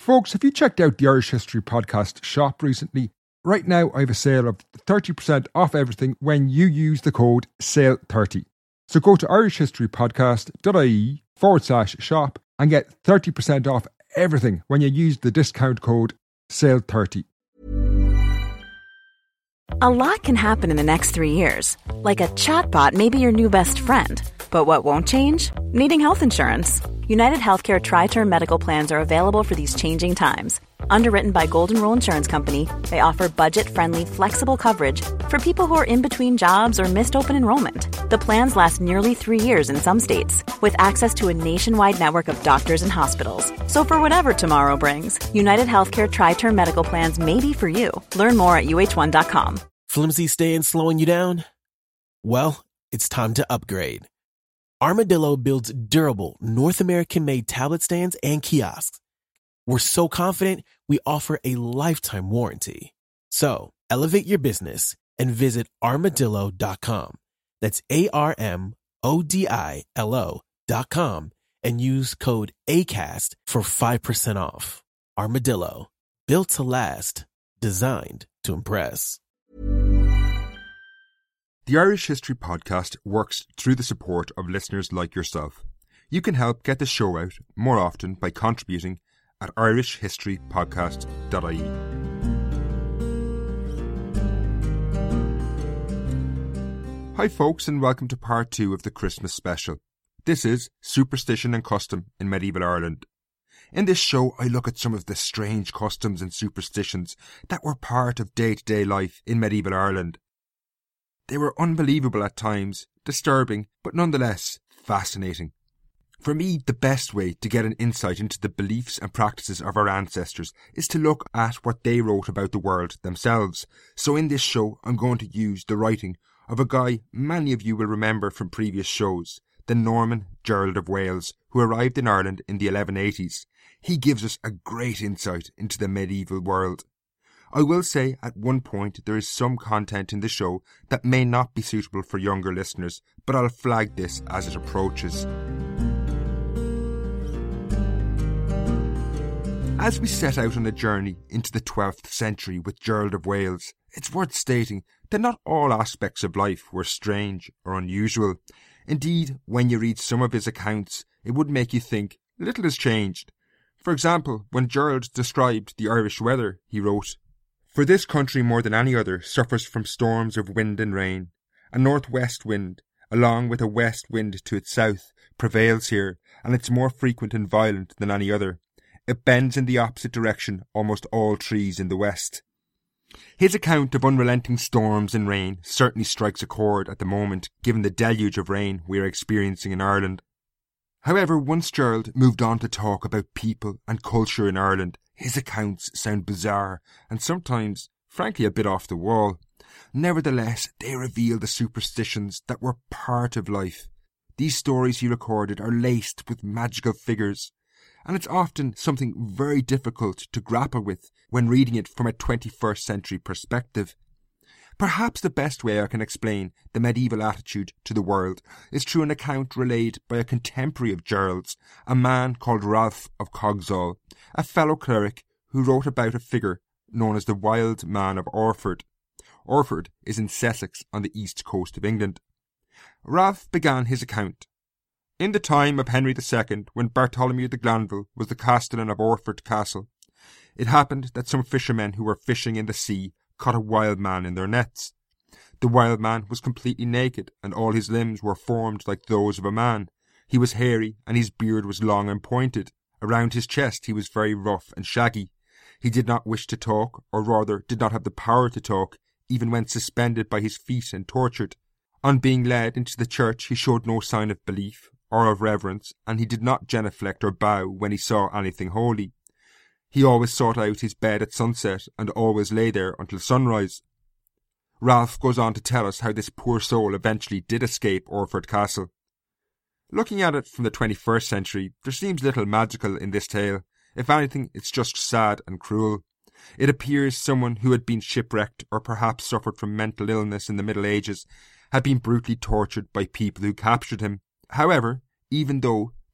Folks, have you checked out the Irish History Podcast shop recently? Right now, I have a sale of 30% off everything when you use the code SALE30. So go to irishhistorypodcast.ie/shop and get 30% off everything when you use the discount code SALE30. A lot can happen in the next 3 years. Like a chatbot may be your new best friend. But what won't change? Needing health insurance. United Healthcare Tri-Term Medical Plans are available for these changing times. Underwritten by Golden Rule Insurance Company, they offer budget-friendly, flexible coverage for people who are in between jobs or missed open enrollment. The plans last nearly 3 years in some states, with access to a nationwide network of doctors and hospitals. So for whatever tomorrow brings, United Healthcare Tri-Term Medical Plans may be for you. Learn more at uh1.com. Flimsy staying slowing you down? Well, it's time to upgrade. Armadillo builds durable, North American-made tablet stands and kiosks. We're so confident, we offer a lifetime warranty. So, elevate your business and visit armadillo.com. That's ARMODILO.com and use code ACAST for 5% off. Armadillo, built to last, designed to impress. The Irish History Podcast works through the support of listeners like yourself. You can help get the show out more often by contributing at irishhistorypodcast.ie. Hi folks, and welcome to part 2 of the Christmas special. This is Superstition and Custom in Medieval Ireland. In this show, I look at some of the strange customs and superstitions that were part of day-to-day life in medieval Ireland. They were unbelievable at times, disturbing, but nonetheless fascinating. For me, the best way to get an insight into the beliefs and practices of our ancestors is to look at what they wrote about the world themselves. So in this show, I'm going to use the writing of a guy many of you will remember from previous shows, the Norman Gerald of Wales, who arrived in Ireland in the 1180s. He gives us a great insight into the medieval world. I will say at one point there is some content in the show that may not be suitable for younger listeners, but I'll flag this as it approaches. As we set out on a journey into the 12th century with Gerald of Wales, it's worth stating that not all aspects of life were strange or unusual. Indeed, when you read some of his accounts, it would make you think little has changed. For example, when Gerald described the Irish weather, he wrote, "For this country more than any other suffers from storms of wind and rain. A northwest wind, along with a west wind to its south, prevails here, and it's more frequent and violent than any other. It bends in the opposite direction almost all trees in the west." His account of unrelenting storms and rain certainly strikes a chord at the moment, given the deluge of rain we are experiencing in Ireland. However, once Gerald moved on to talk about people and culture in Ireland, his accounts sound bizarre and sometimes, frankly, a bit off the wall. Nevertheless, they reveal the superstitions that were part of life. These stories he recorded are laced with magical figures, and it's often something very difficult to grapple with when reading it from a 21st century perspective. Perhaps the best way I can explain the medieval attitude to the world is through an account relayed by a contemporary of Gerald's, a man called Ralph of Coggeshall, a fellow cleric who wrote about a figure known as the Wild Man of Orford. Orford is in Sussex on the east coast of England. Ralph began his account. "In the time of Henry II, when Bartholomew de Glanville was the castellan of Orford Castle, it happened that some fishermen who were fishing in the sea caught a wild man in their nets. The wild man was completely naked, and all his limbs were formed like those of a man. He was hairy, and his beard was long and pointed. Around his chest he was very rough and shaggy. He did not wish to talk, or rather did not have the power to talk, even when suspended by his feet and tortured. On being led into the church he showed no sign of belief or of reverence, and he did not genuflect or bow when he saw anything holy. He always sought out his bed at sunset and always lay there until sunrise." Ralph goes on to tell us how this poor soul eventually did escape Orford Castle. Looking at it from the 21st century, there seems little magical in this tale. If anything, it's just sad and cruel. It appears someone who had been shipwrecked or perhaps suffered from mental illness in the Middle Ages had been brutally tortured by people who captured him. However, even though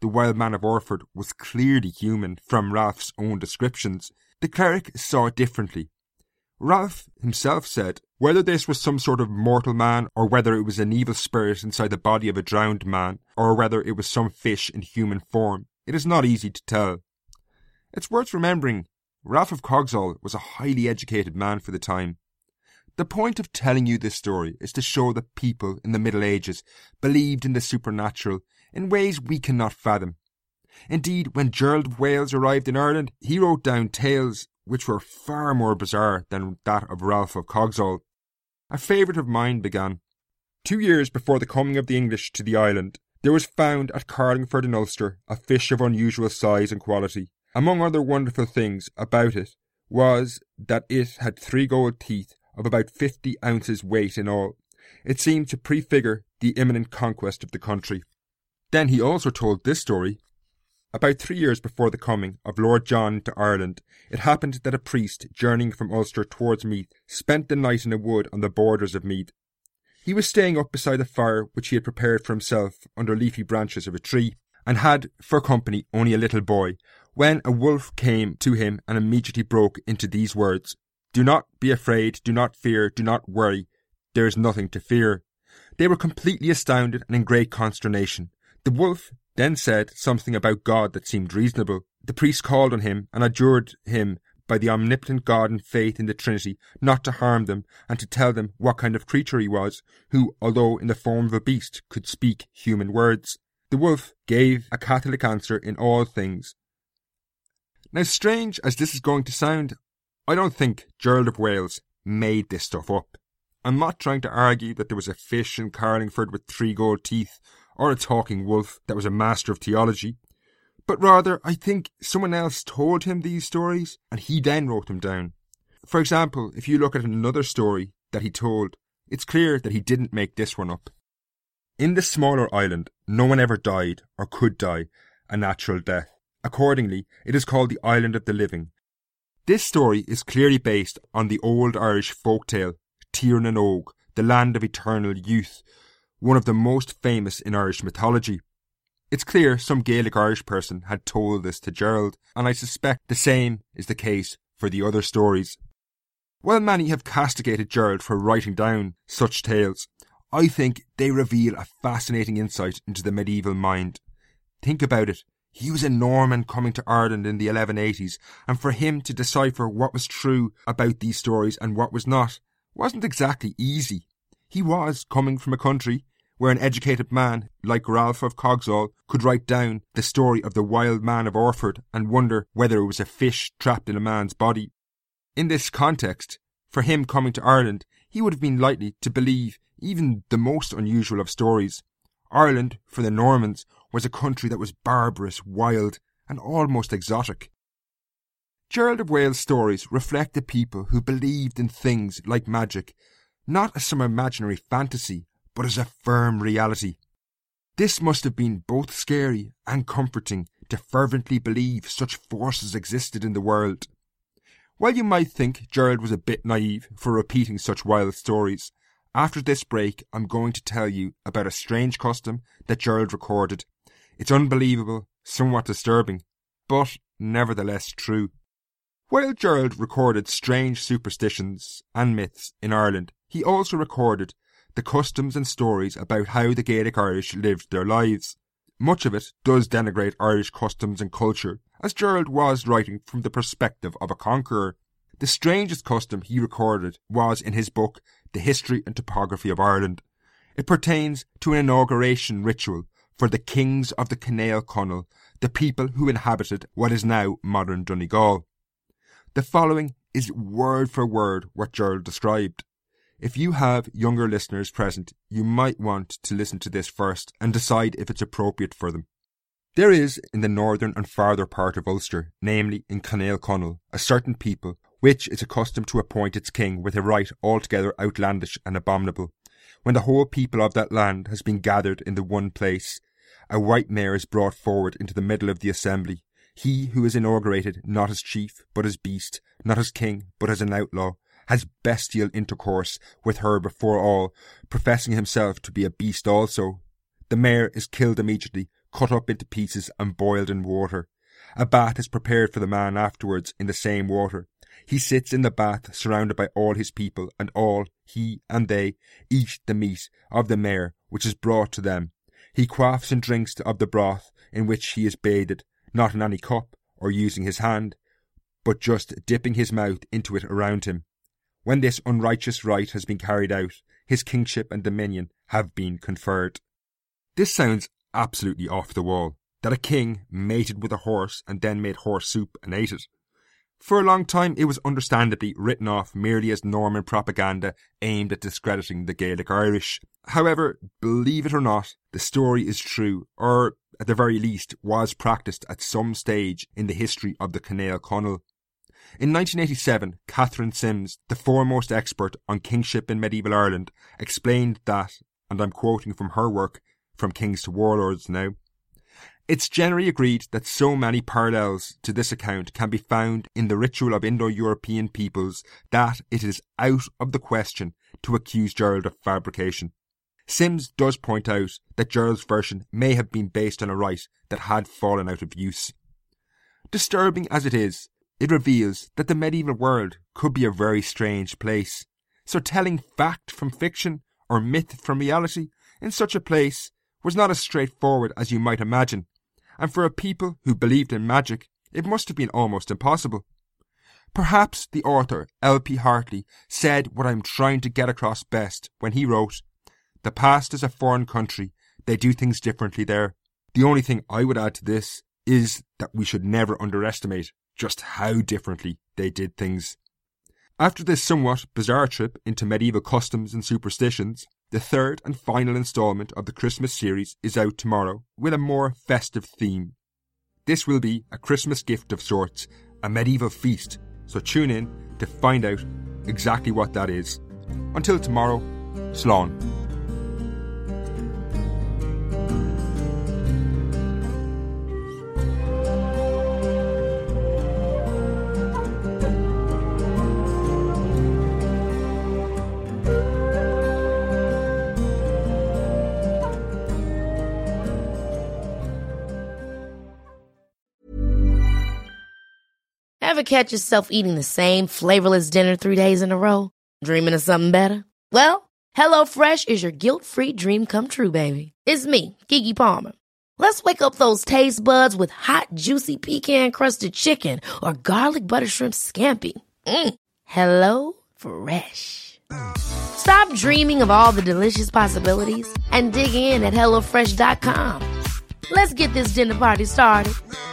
the wild man of Orford was clearly human from Ralph's own descriptions, the cleric saw it differently. Ralph himself said, whether this was some sort of mortal man, or whether it was an evil spirit inside the body of a drowned man, or whether it was some fish in human form, it is not easy to tell. It's worth remembering, Ralph of Coggeshall was a highly educated man for the time. The point of telling you this story is to show that people in the Middle Ages believed in the supernatural in ways we cannot fathom. Indeed, when Gerald of Wales arrived in Ireland, he wrote down tales which were far more bizarre than that of Ralph of Coggeshall. A favourite of mine began. 2 years before the coming of the English to the island, there was found at Carlingford in Ulster a fish of unusual size and quality. Among other wonderful things about it was that it had 3 gold teeth of about 50 ounces weight in all. It seemed to prefigure the imminent conquest of the country. Then he also told this story. About 3 years before the coming of Lord John to Ireland, it happened that a priest, journeying from Ulster towards Meath, spent the night in a wood on the borders of Meath. He was staying up beside a fire which he had prepared for himself under leafy branches of a tree, and had for company only a little boy, when a wolf came to him and immediately broke into these words, "Do not be afraid, do not fear, do not worry, there is nothing to fear." They were completely astounded and in great consternation. The wolf then said something about God that seemed reasonable. The priest called on him and adjured him by the omnipotent God and faith in the Trinity not to harm them and to tell them what kind of creature he was, who, although in the form of a beast, could speak human words. The wolf gave a Catholic answer in all things. Now, strange as this is going to sound, I don't think Gerald of Wales made this stuff up. I'm not trying to argue that there was a fish in Carlingford with 3 gold teeth, or a talking wolf that was a master of theology, but rather I think someone else told him these stories and he then wrote them down. For example, if you look at another story that he told, it's clear that he didn't make this one up. In the smaller island, no one ever died or could die a natural death. Accordingly, it is called the Island of the Living. This story is clearly based on the old Irish folktale Tír na nÓg, the land of eternal youth, one of the most famous in Irish mythology. It's clear some Gaelic Irish person had told this to Gerald, and I suspect the same is the case for the other stories. While many have castigated Gerald for writing down such tales, I think they reveal a fascinating insight into the medieval mind. Think about it. He was a Norman coming to Ireland in the 1180s, and for him to decipher what was true about these stories and what was not wasn't exactly easy. He was coming from a country where an educated man like Ralph of Coggeshall could write down the story of the wild man of Orford and wonder whether it was a fish trapped in a man's body. In this context, for him coming to Ireland, he would have been likely to believe even the most unusual of stories. Ireland, for the Normans, was a country that was barbarous, wild, and almost exotic. Gerald of Wales' stories reflect the people who believed in things like magic, not as some imaginary fantasy, but as a firm reality. This must have been both scary and comforting to fervently believe such forces existed in the world. While you might think Gerald was a bit naive for repeating such wild stories, after this break I'm going to tell you about a strange custom that Gerald recorded. It's unbelievable, somewhat disturbing, but nevertheless true. While Gerald recorded strange superstitions and myths in Ireland, he also recorded the customs and stories about how the Gaelic Irish lived their lives. Much of it does denigrate Irish customs and culture, as Gerald was writing from the perspective of a conqueror. The strangest custom he recorded was in his book, The History and Topography of Ireland. It pertains to an inauguration ritual for the kings of the Canail Conall, the people who inhabited what is now modern Donegal. The following is word for word what Gerald described. If you have younger listeners present, you might want to listen to this first and decide if it's appropriate for them. There is, in the northern and farther part of Ulster, namely in Canail Conall, a certain people which is accustomed to appoint its king with a right altogether outlandish and abominable. When the whole people of that land has been gathered in the one place, a white mare is brought forward into the middle of the assembly. He who is inaugurated not as chief, but as beast, not as king, but as an outlaw, has bestial intercourse with her before all, professing himself to be a beast also. The mare is killed immediately, cut up into pieces and boiled in water. A bath is prepared for the man afterwards in the same water. He sits in the bath surrounded by all his people, and all, he and they, eat the meat of the mare which is brought to them. He quaffs and drinks of the broth in which he is bathed, not in any cup or using his hand, but just dipping his mouth into it around him. When this unrighteous rite has been carried out, his kingship and dominion have been conferred. This sounds absolutely off the wall, that a king mated with a horse and then made horse soup and ate it. For a long time it was understandably written off merely as Norman propaganda aimed at discrediting the Gaelic Irish. However, believe it or not, the story is true, or at the very least was practised at some stage in the history of the Canale Conal. In 1987, Catherine Sims, the foremost expert on kingship in medieval Ireland, explained that, and I'm quoting from her work, From Kings to Warlords now, it's generally agreed that so many parallels to this account can be found in the ritual of Indo-European peoples that it is out of the question to accuse Gerald of fabrication. Sims does point out that Gerald's version may have been based on a rite that had fallen out of use. Disturbing as it is, it reveals that the medieval world could be a very strange place. So telling fact from fiction or myth from reality in such a place was not as straightforward as you might imagine, and for a people who believed in magic, it must have been almost impossible. Perhaps the author, L.P. Hartley, said what I'm trying to get across best when he wrote, "The past is a foreign country, they do things differently there." The only thing I would add to this is that we should never underestimate just how differently they did things. After this somewhat bizarre trip into medieval customs and superstitions, the third and final instalment of the Christmas series is out tomorrow with a more festive theme. This will be a Christmas gift of sorts, a medieval feast, so tune in to find out exactly what that is. Until tomorrow, Slán. Ever catch yourself eating the same flavorless dinner 3 days in a row? Dreaming of something better? Well, HelloFresh is your guilt-free dream come true, baby. It's me, Keke Palmer. Let's wake up those taste buds with hot, juicy pecan-crusted chicken or garlic butter shrimp scampi. Hello Fresh. Stop dreaming of all the delicious possibilities and dig in at HelloFresh.com. Let's get this dinner party started.